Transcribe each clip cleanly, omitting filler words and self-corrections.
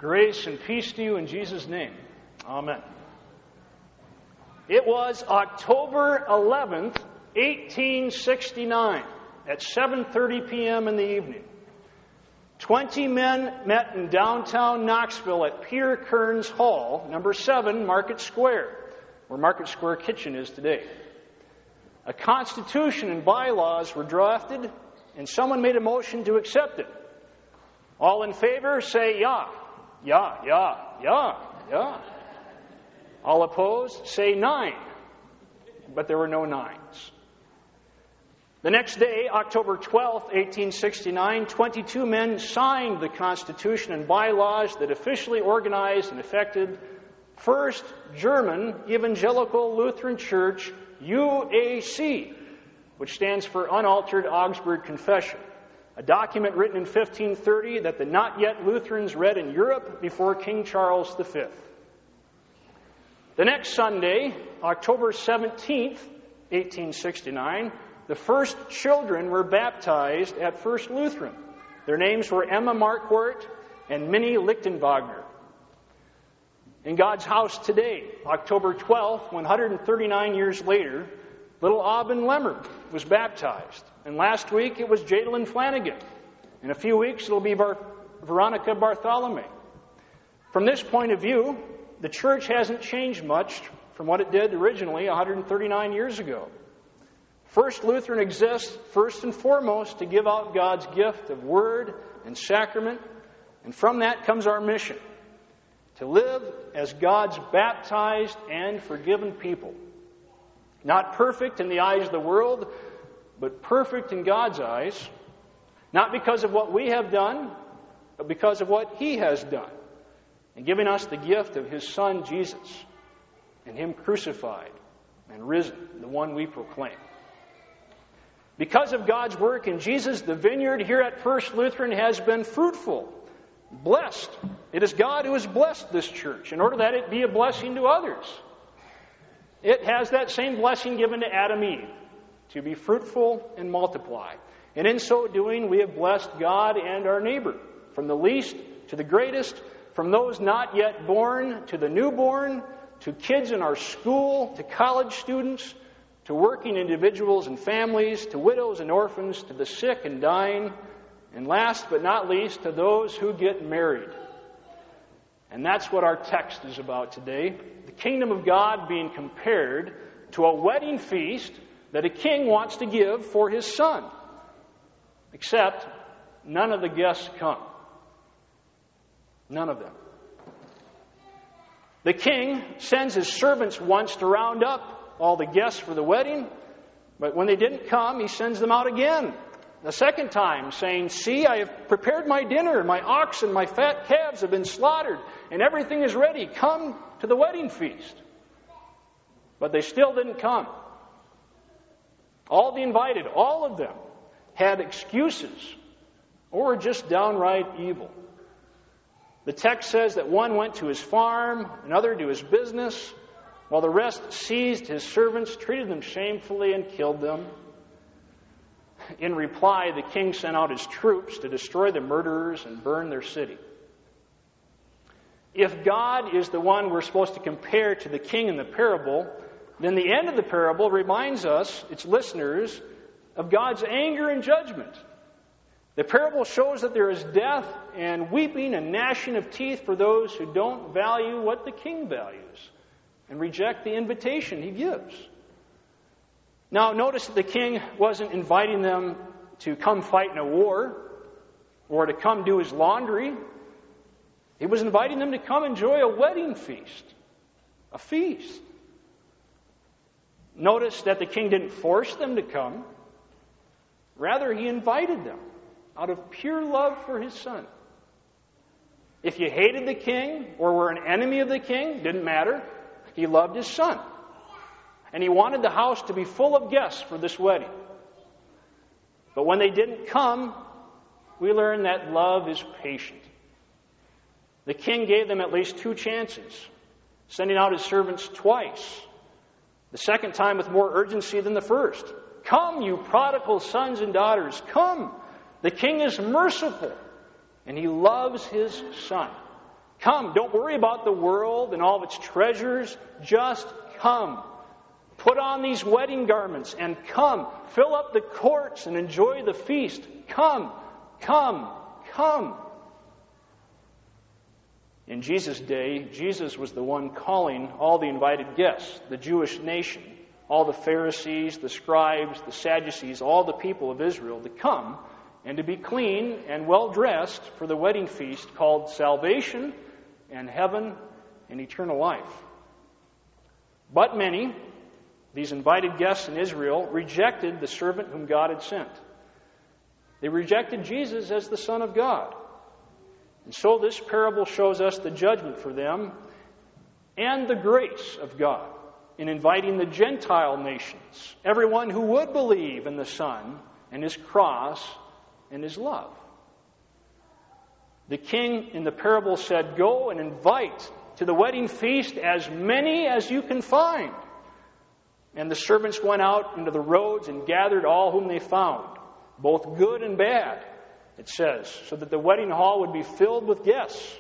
Grace and peace to you in Jesus' name. Amen. It was October 11th, 1869, at 7:30 p.m. in the evening. 20 men met in downtown Knoxville at Peter Kearns Hall, number 7, Market Square, where Market Square Kitchen is today. A constitution and bylaws were drafted, and someone made a motion to accept it. All in favor, say "yeah." Yeah, yeah, yeah, yeah. All opposed, say 9. But there were no 9s. The next day, October 12th, 1869, 22 men signed the Constitution and bylaws that officially organized and effected First German Evangelical Lutheran Church, UAC, which stands for Unaltered Augsburg Confession, a document written in 1530 that the not-yet Lutherans read in Europe before King Charles V. The next Sunday, October 17th, 1869, the first children were baptized at First Lutheran. Their names were Emma Marquardt and Minnie Lichtenwagner. In God's house today, October 12th, 139 years later, little Aubin Lemmer was baptized. And last week it was Jadalyn Flanagan. In a few weeks it'll be Veronica Bartholomew. From this point of view, the church hasn't changed much from what it did originally 139 years ago. First Lutheran exists first and foremost to give out God's gift of word and sacrament, and from that comes our mission, to live as God's baptized and forgiven people. Not perfect in the eyes of the world, but perfect in God's eyes, not because of what we have done, but because of what He has done, and giving us the gift of His Son, Jesus, and Him crucified and risen, the one we proclaim. Because of God's work in Jesus, the vineyard here at First Lutheran has been fruitful, blessed. It is God who has blessed this church in order that it be a blessing to others. It has that same blessing given to Adam and Eve, to be fruitful and multiply. And in so doing, we have blessed God and our neighbor, from the least to the greatest, from those not yet born to the newborn, to kids in our school, to college students, to working individuals and families, to widows and orphans, to the sick and dying, and last but not least, to those who get married. And that's what our text is about today. The kingdom of God being compared to a wedding feast that a king wants to give for his son. Except none of the guests come. None of them. The king sends his servants once to round up all the guests for the wedding, but when they didn't come, he sends them out again, the second time, saying, "See, I have prepared my dinner, my oxen, my fat calves have been slaughtered, and everything is ready. Come to the wedding feast." But they still didn't come. All the invited, all of them, had excuses or were just downright evil. The text says that one went to his farm, another to his business, while the rest seized his servants, treated them shamefully, and killed them. In reply, the king sent out his troops to destroy the murderers and burn their city. If God is the one we're supposed to compare to the king in the parable, then the end of the parable reminds us, its listeners, of God's anger and judgment. The parable shows that there is death and weeping and gnashing of teeth for those who don't value what the king values and reject the invitation he gives. Now, notice that the king wasn't inviting them to come fight in a war or to come do his laundry. He was inviting them to come enjoy a wedding feast, a feast. Notice that the king didn't force them to come. Rather, he invited them out of pure love for his son. If you hated the king or were an enemy of the king, didn't matter. He loved his son. And he wanted the house to be full of guests for this wedding. But when they didn't come, we learn that love is patient. The king gave them at least 2 chances, sending out his servants twice. The second time with more urgency than the first. "Come, you prodigal sons and daughters, come. The king is merciful, and he loves his son. Come. Don't worry about the world and all of its treasures. Just come. Put on these wedding garments and come. Fill up the courts and enjoy the feast. Come, come, come. In Jesus' day, Jesus was the one calling all the invited guests, the Jewish nation, all the Pharisees, the scribes, the Sadducees, all the people of Israel to come and to be clean and well-dressed for the wedding feast called salvation and heaven and eternal life. But many, these invited guests in Israel, rejected the servant whom God had sent. They rejected Jesus as the Son of God. And so this parable shows us the judgment for them and the grace of God in inviting the Gentile nations, everyone who would believe in the Son and His cross and His love. The king in the parable said, "Go and invite to the wedding feast as many as you can find." And the servants went out into the roads and gathered all whom they found, both good and bad, it says, so that the wedding hall would be filled with guests.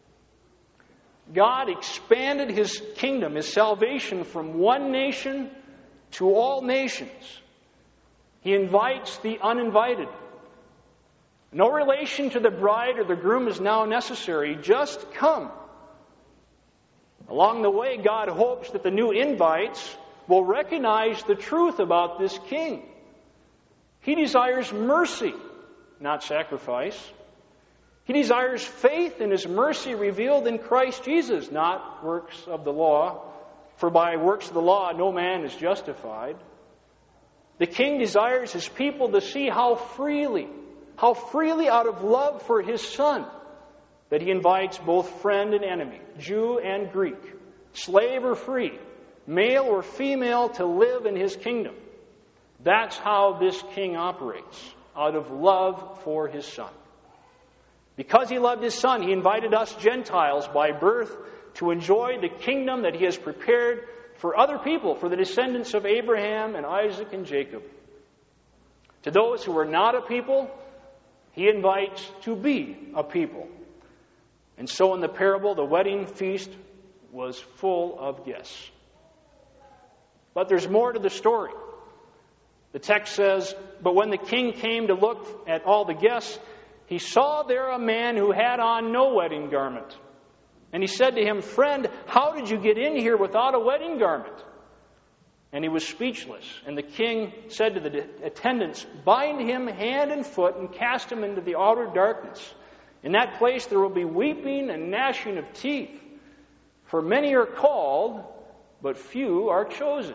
God expanded His kingdom, His salvation, from one nation to all nations. He invites the uninvited. No relation to the bride or the groom is now necessary. Just come. Along the way, God hopes that the new invites will recognize the truth about this king. He desires mercy, not sacrifice. He desires faith in His mercy revealed in Christ Jesus, not works of the law. For by works of the law no man is justified. The king desires his people to see how freely out of love for His Son, that He invites both friend and enemy, Jew and Greek, slave or free, male or female, to live in His kingdom. That's how this king operates, out of love for His Son. Because He loved His Son, He invited us Gentiles by birth to enjoy the kingdom that He has prepared for other people, for the descendants of Abraham and Isaac and Jacob. To those who are not a people, He invites to be a people. And so in the parable, the wedding feast was full of guests. But there's more to the story. The text says, "But when the king came to look at all the guests, he saw there a man who had on no wedding garment. And he said to him, 'Friend, how did you get in here without a wedding garment?' And he was speechless. And the king said to the attendants, 'Bind him hand and foot and cast him into the outer darkness. In that place there will be weeping and gnashing of teeth. For many are called, but few are chosen.'"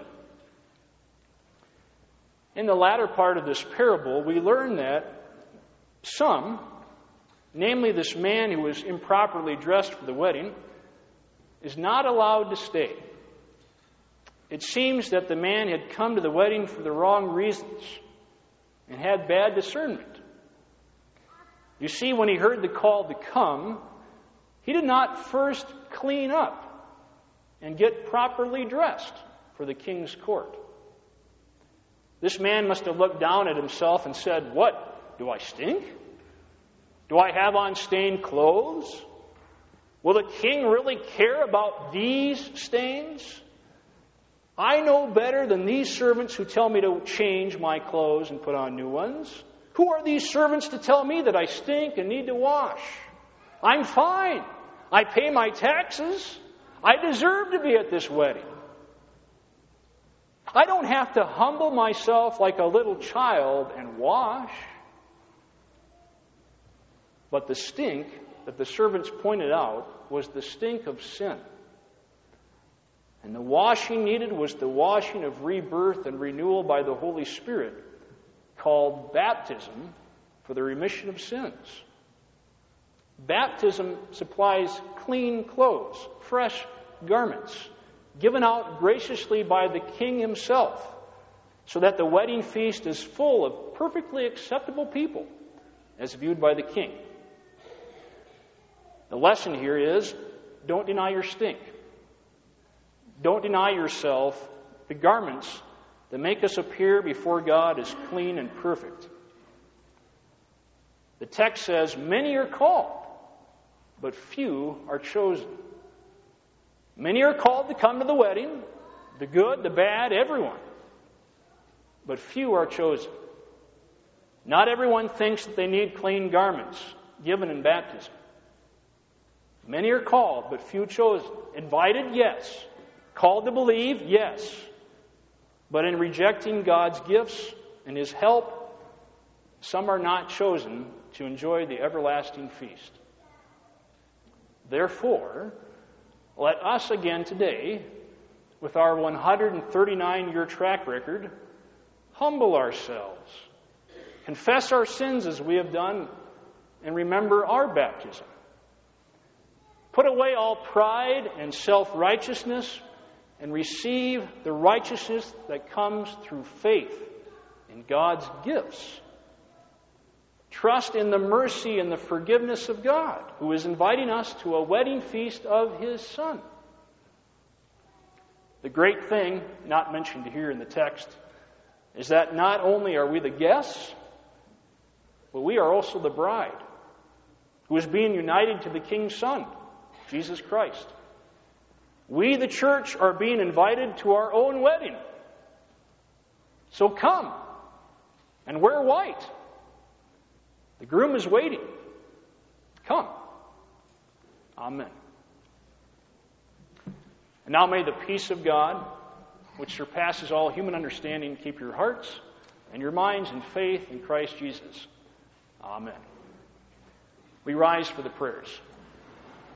In the latter part of this parable, we learn that some, namely this man who was improperly dressed for the wedding, is not allowed to stay. It seems that the man had come to the wedding for the wrong reasons and had bad discernment. You see, when he heard the call to come, he did not first clean up and get properly dressed for the king's court. This man must have looked down at himself and said, "What? Do I stink? Do I have on stained clothes? Will the king really care about these stains? I know better than these servants who tell me to change my clothes and put on new ones. Who are these servants to tell me that I stink and need to wash? I'm fine. I pay my taxes. I deserve to be at this wedding. I don't have to humble myself like a little child and wash." But the stink that the servants pointed out was the stink of sin. And the washing needed was the washing of rebirth and renewal by the Holy Spirit, called baptism for the remission of sins. Baptism supplies clean clothes, fresh garments, given out graciously by the king himself, so that the wedding feast is full of perfectly acceptable people, as viewed by the king. The lesson here is, don't deny your stink. Don't deny yourself the garments that make us appear before God as clean and perfect. The text says, many are called, but few are chosen. Many are called to come to the wedding, the good, the bad, everyone. But few are chosen. Not everyone thinks that they need clean garments given in baptism. Many are called, but few chosen. Invited, yes. Called to believe, yes. But in rejecting God's gifts and His help, some are not chosen to enjoy the everlasting feast. Therefore, let us again today, with our 139-year track record, humble ourselves, confess our sins as we have done, and remember our baptism. Put away all pride and self-righteousness and receive the righteousness that comes through faith in God's gifts. Trust in the mercy and the forgiveness of God, who is inviting us to a wedding feast of His Son. The great thing, not mentioned here in the text, is that not only are we the guests, but we are also the bride, who is being united to the King's Son, Jesus Christ. We, the church, are being invited to our own wedding. So come and wear white. The groom is waiting. Come. Amen. And now may the peace of God, which surpasses all human understanding, keep your hearts and your minds in faith in Christ Jesus. Amen. We rise for the prayers.